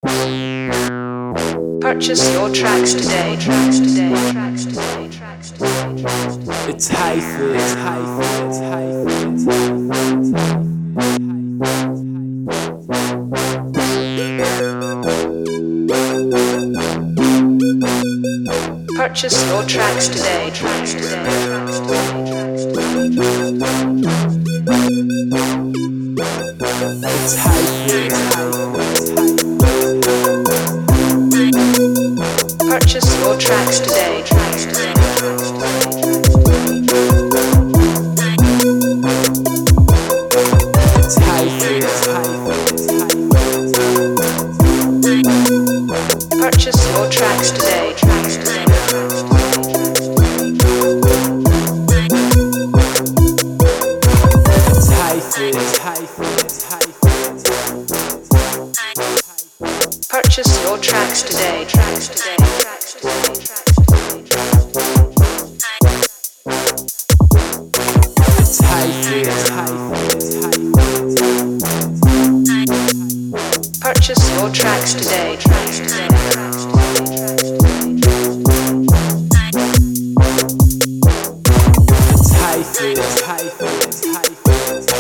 Purchase your tracks today. It's Hi-Fi, it's Hi-Fi, it's Hi-Fi, it's Hi-Fi. Purchase your tracks today. It's Hi-Fi, it's Hi-Fi, it's Hi-Fi. Purchase your tracks today. It's Hi-Fi, it's Hi-Fi, it's Hi-Fi. Purchase your tracks today. It's Hi-Fi, it's Hi-Fi, it's Hi-Fi. Purchase your tracks today. It's Hi-Fi, it's Hi-Fi, it's Hi-Fi. Purchase your tracks today. It's Hi-Fi, it's Hi-Fi, it's Hi-Fi.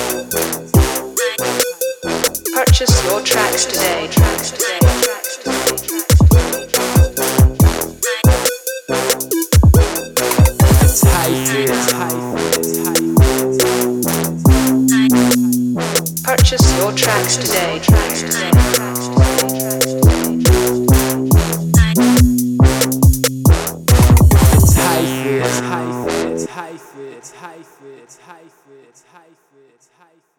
Purchase your tracks today. It's Hi-Fi, it's Hi-Fi, it's Hi-Fi. Purchase your tracks today. It's Hi-Fi, it's Hi-Fi, it's Hi-Fi, it's Hi-Fi, it's Hi-Fi, it's Hi-Fi.